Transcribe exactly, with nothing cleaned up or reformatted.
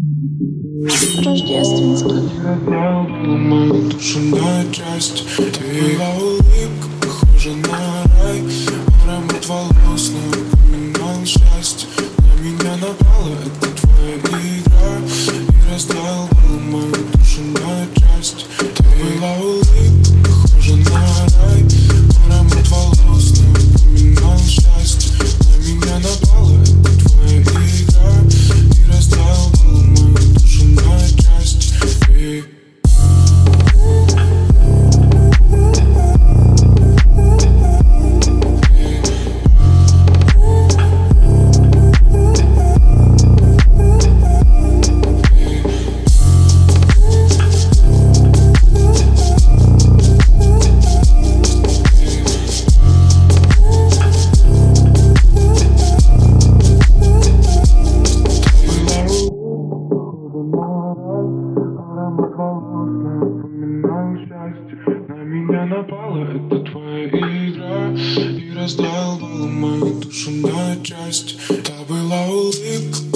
Рождественский. Раздел мою душу на части. Твоя улыбка похожа на рай. Аромат волос напоминал счастье. На меня напала эта твоя игра и раздел мою душу на части. Твоя улыбка похожа на рай. Аромат волос напоминал счастье. На меня напала эта твоя игра и раздел мою душу на части. Ты аромат волос напоминал счастье. На меня напала эта твоя игра и раздолбала мою душу на части. Та была улыбка